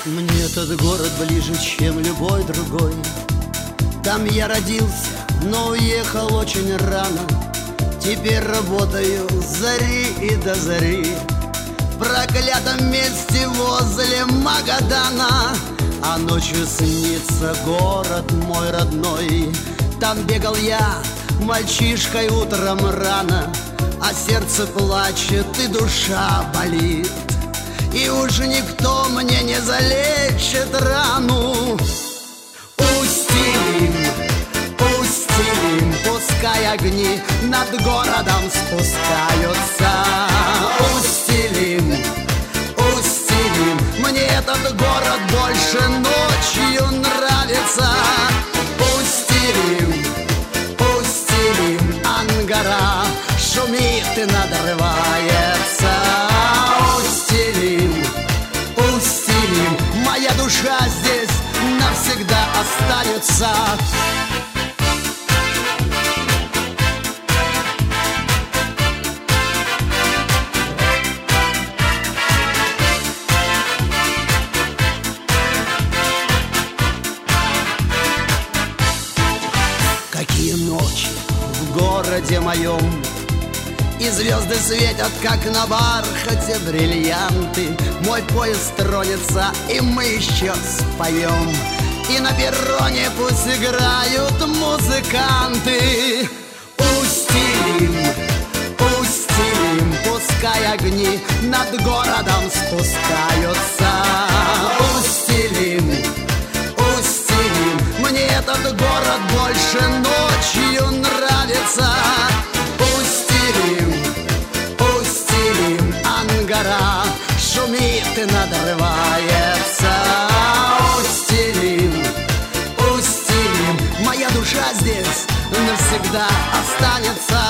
Мне этот город ближе, чем любой другой. Там я родился, но уехал очень рано. Теперь работаю с зари и до зари в проклятом месте возле Магадана. А ночью снится город мой родной. Там бегал я мальчишкой утром рано, а сердце плачет и душа болит, и уж никто мне не залечит рану. Устилим, устилим, пускай огни над городом спускаются. Устилим, устилим, мне этот город больше ночью нравится. Устилим, устилим, Ангара шумит и надрывается. Устилим, устилим, моя душа здесь навсегда останется. Какие ночи в городе моем, и звезды светят, как на бархате бриллианты. Мой поезд тронется, и мы еще споем, и на перроне пусть играют музыканты. Устилим, устилим, пускай огни над городом спускаются. Устилим, устилим, мне этот город больше ночью нравится. Устилим, устилим, Ангара шумит и надрывается. Устилим, устилим, моя душа здесь навсегда останется.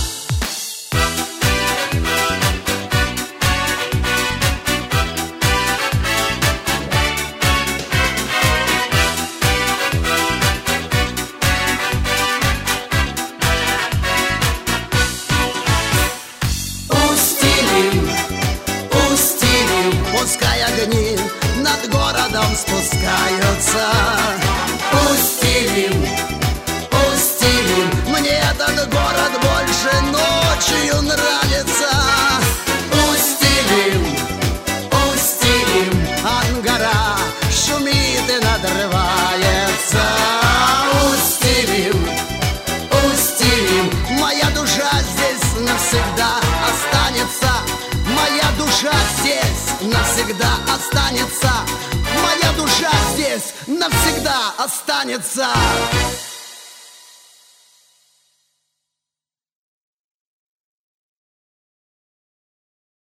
Пускай огни над городом спускаются. Устилим, устилим, мне этот город больше ночью нравится. Устилим, устилим, Ангара шумит и надрывается. Устилим, устилим, моя душа здесь навсегда останется. Моя душа здесь навсегда останется. Моя душа здесь навсегда останется.